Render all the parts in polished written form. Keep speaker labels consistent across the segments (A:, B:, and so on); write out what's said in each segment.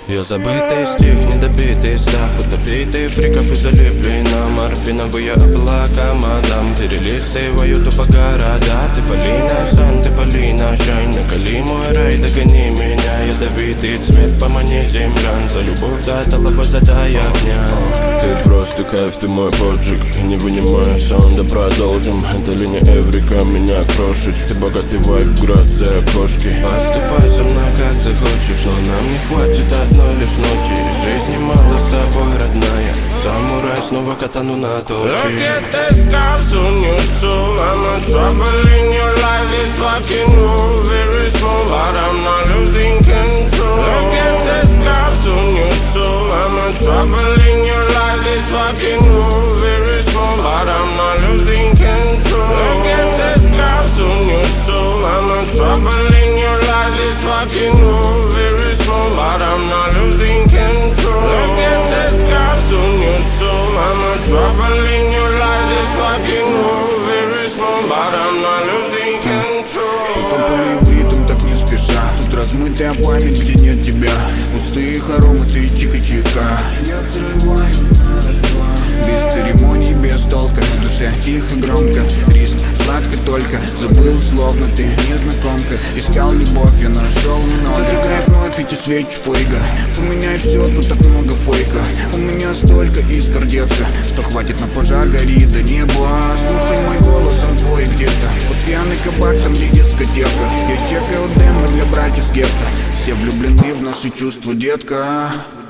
A: Я забытый стих, недобитый став, утопитый фриков и залипли на морфиновые облака. Мадам, перелистываю тупо города. Ты Полина, Сан, ты Полина, Шайн. Накали мой рай, догони меня. Ядовитый цвет, помани землян. За любовь до талого задай огня. Ты просто кайф, ты мой поджиг. И не вынимай сон, да продолжим. Это ли не Эврика меня крошит? Ты богатый вайб, грация, кошки. Поступай со мной как захочешь, но нам не хватит одной лишь ночи. Жизни мало с тобой, родная. Самурай, снова катану на точи.
B: Look at the scars on your soul. I'm a trouble in your life. This fucking room very small, but I'm not losing control. Look at the scars on your soul. I'm a trouble in your life. This fucking room very small, but I'm not losing control. Look at the scars on your soul. I'm a trouble in your life. This fucking room very small, but I'm not losing control. Look at the scars on your soul. I'm a trouble in your life. This fucking room very small, but I'm not losing control.
C: Потом полив ритм так не спеша. Тут размытая память, где нет тебя. Пустые хоромы, ты чика-чика. Я взрываю на раз-два. Без церемоний, без толка. В душе тихо, громко. Риск сладко только. Забыл, словно ты незнакомка. Искал любовь, я нашел много. Зажигай вновь эти свечи фейга. Поменяй все, тут так много фейка. У меня столько искр, детка, что хватит на пожар, гори до неба. Слушай мой голос, он твой где-то. Вот пьяный кабак, там где дискотека. Я чекаю демо для братьев гетто. Все влюблены в наши чувства, детка.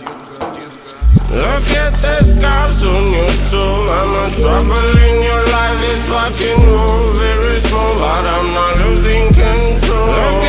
B: Look at the scars on your soul. I'm a trouble in your life. This fucking room very small, but I'm not losing control. Look